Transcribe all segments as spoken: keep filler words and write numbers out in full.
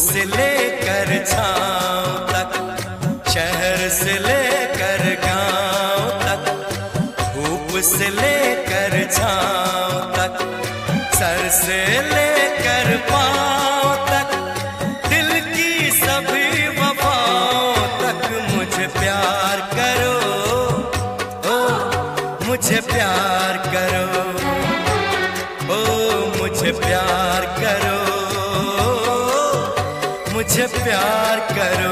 से लेकर छाँव तक, शहर से लेकर गांव तक, धूप से लेकर छाँव तक, सर से लेकर पाँव तक, दिल की सभी वफाओं तक मुझे प्यार करो, ओ मुझे प्यार करो, ओ मुझे प्यार करो, मुझे प्यार करो।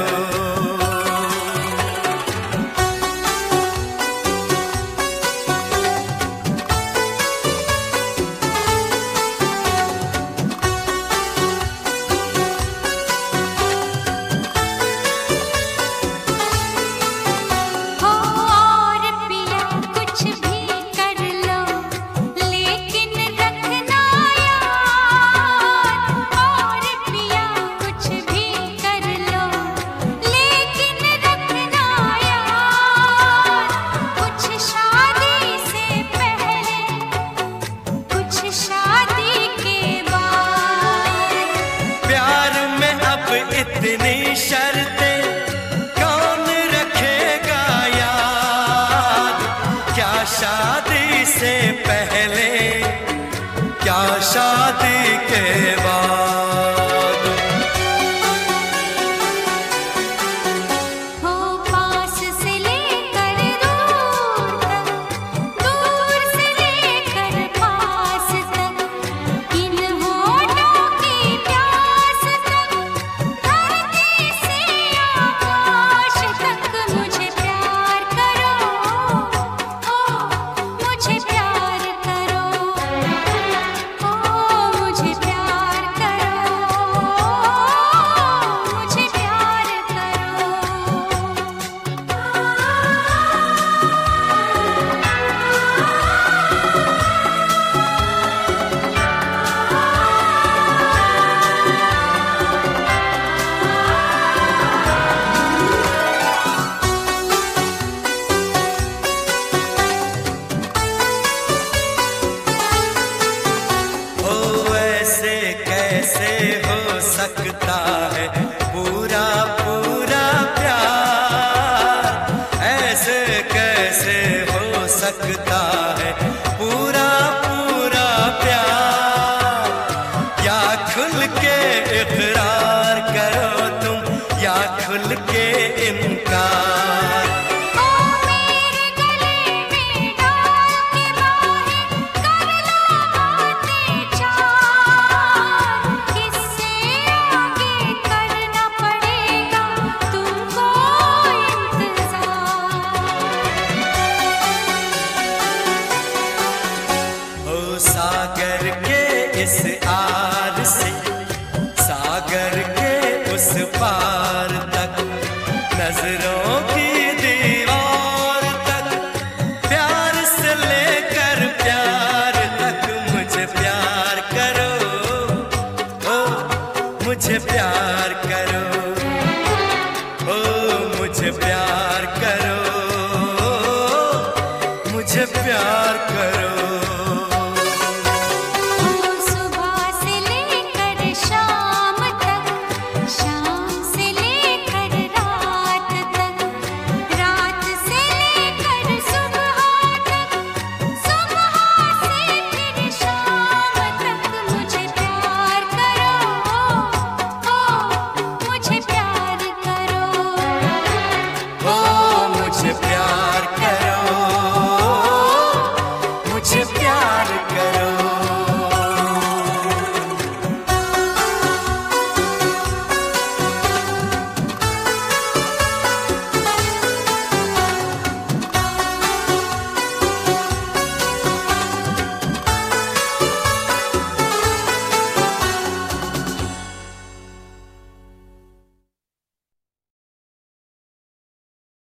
इतनी शर्तें कौन रखेगा याद, क्या शादी से पहले, क्या शादी के बाद। कैसे हो सकता है पूरा पूरा प्यार, ऐसे कैसे हो सकता है पूरा पूरा प्यार। या खुल के इकरार करो तुम, या खुल के इनकार। सागर के इस आर से सागर के उस पार तक, नजरों की दीवार तक, प्यार से लेकर प्यार तक मुझे प्यार करो, ओ मुझे प्यार करो, ओ मुझे प्यार करो, मुझे प्यार करो।